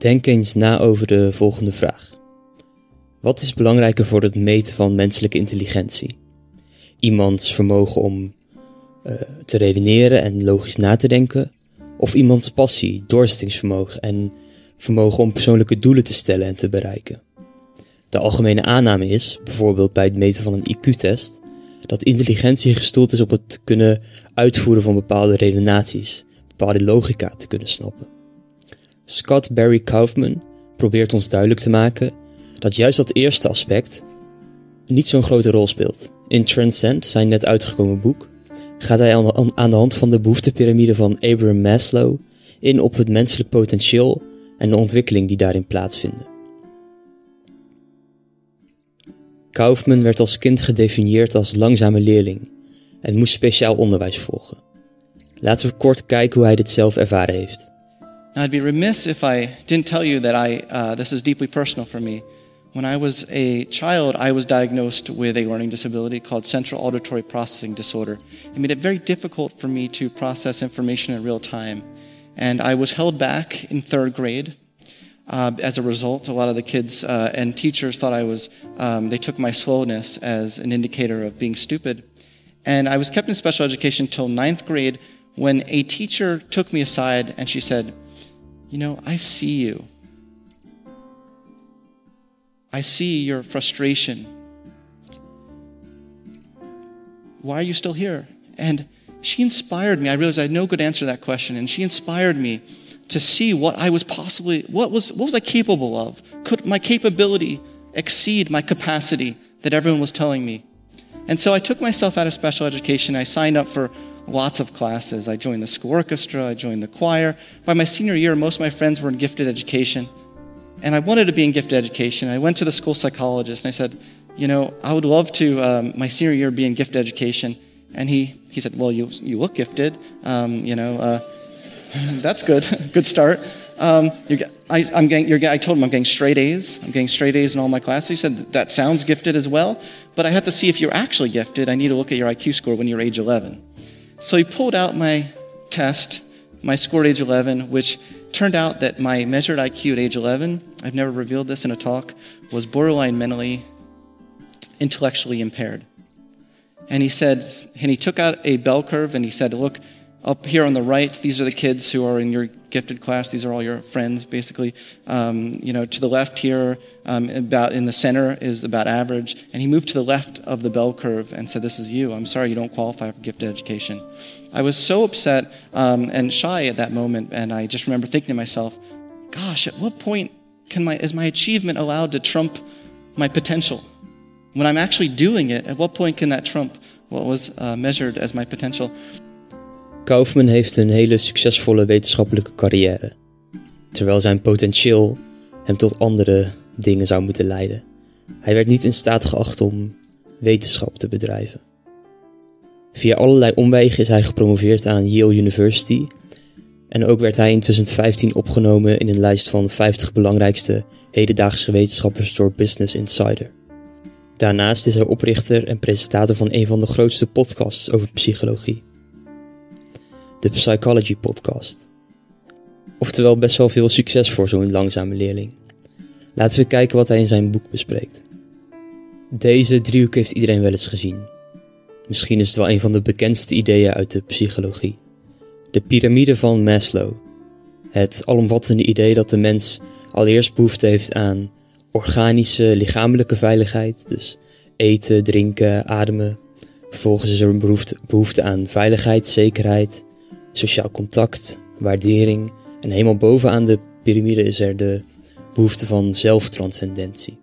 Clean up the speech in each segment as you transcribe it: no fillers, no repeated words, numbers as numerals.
Denk eens na over de volgende vraag. Wat is belangrijker voor het meten van menselijke intelligentie? Iemands vermogen om te redeneren en logisch na te denken, of iemands passie, doorzettingsvermogen en vermogen om persoonlijke doelen te stellen en te bereiken? De algemene aanname is, bijvoorbeeld bij het meten van een IQ-test, dat intelligentie gestoeld is op het kunnen uitvoeren van bepaalde redenaties, bepaalde logica te kunnen snappen. Scott Barry Kaufman probeert ons duidelijk te maken dat juist dat eerste aspect niet zo'n grote rol speelt. In Transcend, zijn net uitgekomen boek, gaat hij aan de hand van de behoeftepyramide van Abraham Maslow in op het menselijk potentieel en de ontwikkeling die daarin plaatsvinden. Kaufman werd als kind gedefinieerd als langzame leerling en moest speciaal onderwijs volgen. Laten we kort kijken hoe hij dit zelf ervaren heeft. Now, I'd be remiss if I didn't tell you that this is deeply personal for me. When I was a child, I was diagnosed with a learning disability called central auditory processing disorder. It made it very difficult for me to process information in real time. And I was held back in third grade. As a result, a lot of the kids and teachers thought they took my slowness as an indicator of being stupid. And I was kept in special education until ninth grade when a teacher took me aside and she said, "You know, I see you. I see your frustration. Why are you still here?" And she inspired me. I realized I had no good answer to that question. And she inspired me to see what was I capable of? Could my capability exceed my capacity that everyone was telling me? And so I took myself out of special education. I signed up for lots of classes. I joined the school orchestra. I joined the choir. By my senior year, most of my friends were in gifted education. And I wanted to be in gifted education. I went to the school psychologist and I said, you know, I would love to, my senior year, be in gifted education. And he said, well, you look gifted. That's good. Good start. I told him I'm getting straight A's. I'm getting straight A's in all my classes. He said, that sounds gifted as well. But I have to see if you're actually gifted. I need to look at your IQ score when you're age 11. So he pulled out my test, my score at age 11, which turned out that my measured IQ at age 11, I've never revealed this in a talk, was borderline mentally, intellectually impaired. And he took out a bell curve and he said, look, up here on the right, these are the kids who are in your gifted class. These are all your friends, basically. To the left here, about in the center is about average. And he moved to the left of the bell curve and said, this is you. I'm sorry you don't qualify for gifted education. I was so upset and shy at that moment. And I just remember thinking to myself, gosh, at what point is my achievement allowed to trump my potential? When I'm actually doing it, at what point can that trump what was measured as my potential? Kaufman heeft een hele succesvolle wetenschappelijke carrière, terwijl zijn potentieel hem tot andere dingen zou moeten leiden. Hij werd niet in staat geacht om wetenschap te bedrijven. Via allerlei omwegen is hij gepromoveerd aan Yale University en ook werd hij in 2015 opgenomen in een lijst van 50 belangrijkste hedendaagse wetenschappers door Business Insider. Daarnaast is hij oprichter en presentator van een van de grootste podcasts over psychologie. De Psychology Podcast. Oftewel best wel veel succes voor zo'n langzame leerling. Laten we kijken wat hij in zijn boek bespreekt. Deze driehoek heeft iedereen wel eens gezien. Misschien is het wel een van de bekendste ideeën uit de psychologie. De piramide van Maslow. Het alomvattende idee dat de mens allereerst behoefte heeft aan organische, lichamelijke veiligheid. Dus eten, drinken, ademen. Vervolgens is er een behoefte aan veiligheid, zekerheid, sociaal contact, waardering. En helemaal bovenaan de piramide is er de behoefte van zelftranscendentie.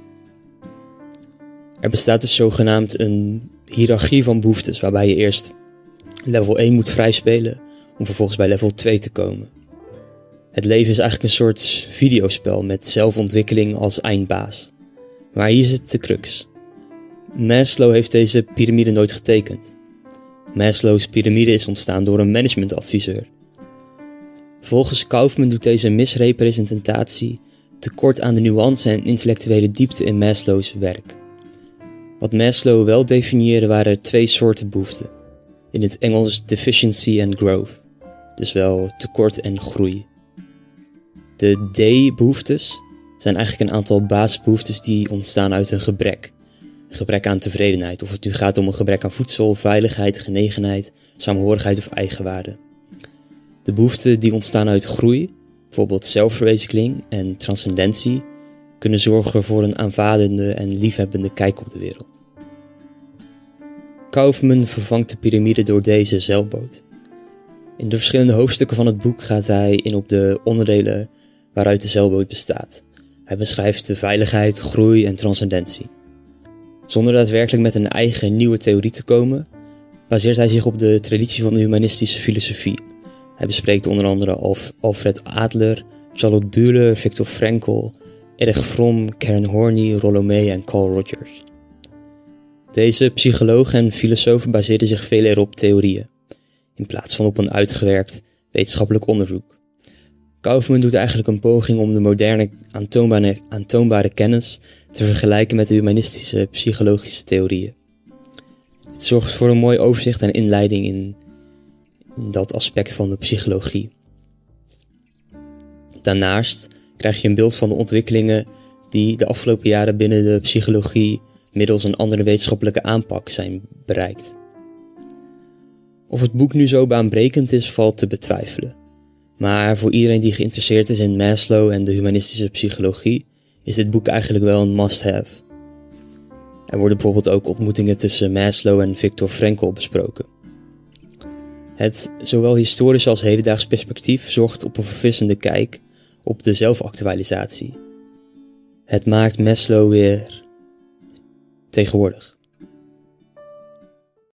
Er bestaat dus zogenaamd een hiërarchie van behoeftes, waarbij je eerst level 1 moet vrijspelen om vervolgens bij level 2 te komen. Het leven is eigenlijk een soort videospel met zelfontwikkeling als eindbaas. Maar hier zit de crux. Maslow heeft deze piramide nooit getekend. Maslow's piramide is ontstaan door een managementadviseur. Volgens Kaufman doet deze misrepresentatie tekort aan de nuance en intellectuele diepte in Maslow's werk. Wat Maslow wel definieerde waren 2 soorten behoeften. In het Engels deficiency en growth. Dus wel tekort en groei. De D-behoeftes zijn eigenlijk een aantal basisbehoeftes die ontstaan uit een gebrek. Een gebrek aan tevredenheid, of het nu gaat om een gebrek aan voedsel, veiligheid, genegenheid, samenhorigheid of eigenwaarde. De behoeften die ontstaan uit groei, bijvoorbeeld zelfverwezenlijking en transcendentie, kunnen zorgen voor een aanvaardende en liefhebbende kijk op de wereld. Kaufman vervangt de piramide door deze zeilboot. In de verschillende hoofdstukken van het boek gaat hij in op de onderdelen waaruit de zeilboot bestaat. Hij beschrijft de veiligheid, groei en transcendentie. Zonder daadwerkelijk met een eigen nieuwe theorie te komen, baseert hij zich op de traditie van de humanistische filosofie. Hij bespreekt onder andere Alfred Adler, Charlotte Bühler, Viktor Frankl, Erich Fromm, Karen Horney, Rollo May en Carl Rogers. Deze psychologen en filosofen baseerden zich veel eer op theorieën, in plaats van op een uitgewerkt wetenschappelijk onderzoek. Kaufman doet eigenlijk een poging om de moderne aantoonbare kennis te vergelijken met de humanistische psychologische theorieën. Het zorgt voor een mooi overzicht en inleiding in dat aspect van de psychologie. Daarnaast krijg je een beeld van de ontwikkelingen die de afgelopen jaren binnen de psychologie middels een andere wetenschappelijke aanpak zijn bereikt. Of het boek nu zo baanbrekend is, valt te betwijfelen. Maar voor iedereen die geïnteresseerd is in Maslow en de humanistische psychologie, is dit boek eigenlijk wel een must-have. Er worden bijvoorbeeld ook ontmoetingen tussen Maslow en Viktor Frankl besproken. Het zowel historisch als hedendaags perspectief zorgt op een verfrissende kijk op de zelfactualisatie. Het maakt Maslow weer tegenwoordig.